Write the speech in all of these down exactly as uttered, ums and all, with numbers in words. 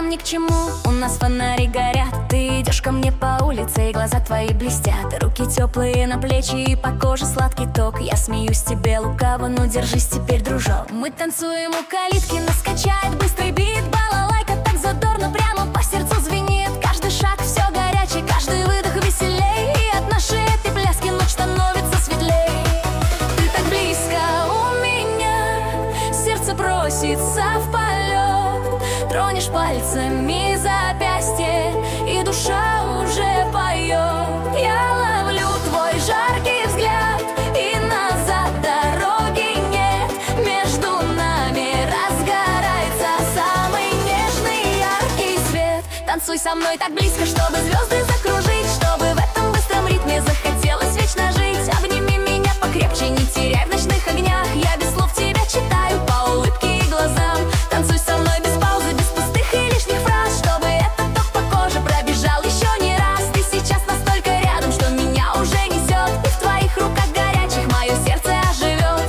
нам ни к чему, у нас фонари горят. Ты идешь ко мне по улице, и глаза твои блестят. Руки теплые на плечи, и по коже сладкий ток. Я смеюсь тебе лукаво, ну держись теперь, дружок. Мы танцуем у калитки, нас качает быстрый бит. Балалайка так задорно, прямо по сердцу звенит. Каждый шаг все горячий, каждый выдох веселей. И от нашей этой пляски ночь становится светлей. Ты так близко у меня, сердце просится в полет. Тронешь пальцами запястье, и душа уже поет. Я ловлю твой жаркий взгляд, и назад дороги нет. Между нами разгорается самый нежный яркий свет. Танцуй со мной так близко, чтобы звезды закружить, чтобы в этом быстром ритме захотелось вечно жить. Обними меня покрепче, не теряй в ночных огнях. Я без слов тебя читаю по улыбке и глазам. Танцуй со мной без паузы, без пустых и лишних фраз, чтобы этот ток по коже пробежал еще не раз. Ты сейчас настолько рядом, что меня уже несет, и в твоих руках горячих мое сердце оживет.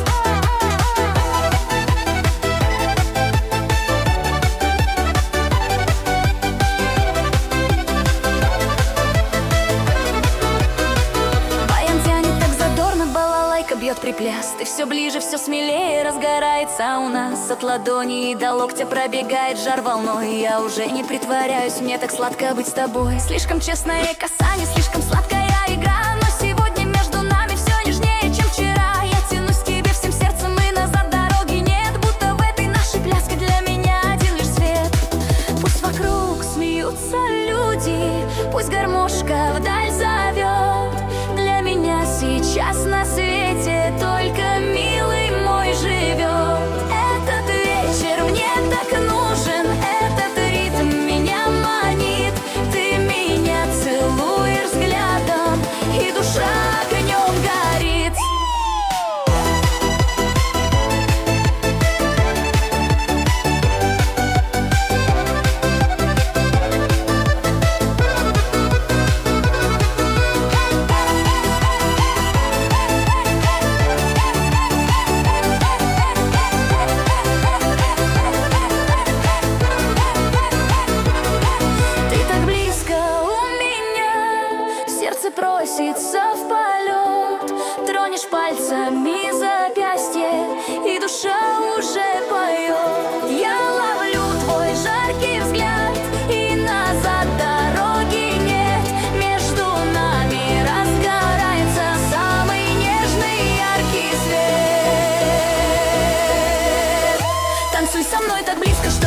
Баян тянет так задорно, балалайка бьет припляс. Ты все ближе, все смелее разгорается у нас. От ладони до локтя пробегает жар волной. Я уже не притворяюсь, мне так сладко быть с тобой. Слишком честное касание, слишком сладкая игра. Но сегодня между нами все нежнее, чем вчера. Я тянусь к тебе всем сердцем, и назад дороги нет. Будто в этой нашей пляске для меня один лишь свет. Пусть вокруг смеются люди, пусть гармошка вдаль зовет. Для меня сейчас на свете только милый мой живет. Этот вечер мне так нужен, этот ритм меня манит. Ты меня целуешь взглядом, и душа огнем горит. Просится в полет, тронешь пальцами запястье, и душа уже поет. Я ловлю твой жаркий взгляд, и назад дороги нет. Между нами разгорается самый нежный яркий свет. Танцуй со мной так близко, что